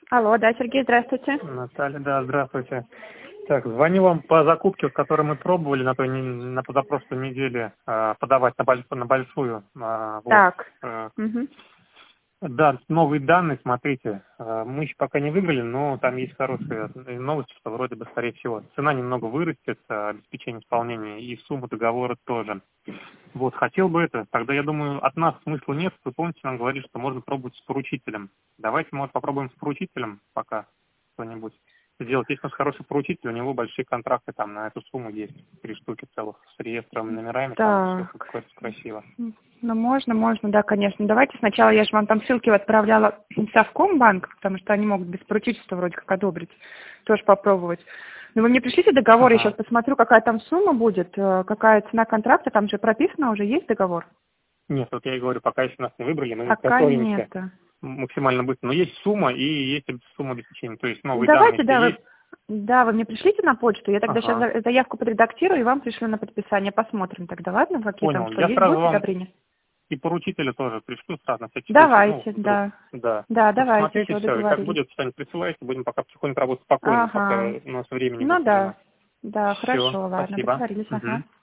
Алло, да, Сергей, здравствуйте. Наталья, да, здравствуйте. Так, звоню вам по закупке, которую мы пробовали на позапрошлой неделе подавать на большую. Так. Да, новые данные, смотрите. Мы еще пока не выиграли, но там есть хорошие новости, что вроде бы, скорее всего, цена немного вырастет, обеспечение исполнения, и сумма договора тоже. Вот, хотел бы это. Тогда, я думаю, от нас смысла нет. Вы помните, нам говорили, что можно пробовать с поручителем. Давайте, может, попробуем с поручителем пока что-нибудь сделать. Есть у нас хороший поручитель, у него большие контракты там на эту сумму есть. 3 штуки целых с реестром, номерами, там все красиво. Ну, можно, да, конечно. Давайте сначала, я же вам там ссылки отправляла в Совкомбанк, потому что они могут без поручительства вроде как одобрить, тоже попробовать. Но вы мне пришлите договор, я сейчас посмотрю, какая там сумма будет, какая цена контракта, там же прописано, уже есть договор? Нет, вот я и говорю, пока еще нас не выбрали, мы пока готовимся нет. Максимально быстро. Но есть сумма и есть сумма обеспечения, то есть новые Давайте, данные есть. Да, вы мне пришлите на почту, я тогда сейчас заявку подредактирую и вам пришлю на подписание. Посмотрим тогда, ладно, какие Понял. там, что Я есть, сразу будет вам одобрение? и поручителя тоже пришлю сразу на всякий Давайте, случай. да. Да. Давайте, Смотрите, все, все, и как договорились. будет, что-нибудь присылайте, будем пока потихоньку работать спокойно, пока у нас времени Ну будет занимать. да, Все, хорошо, ладно, спасибо. договорились,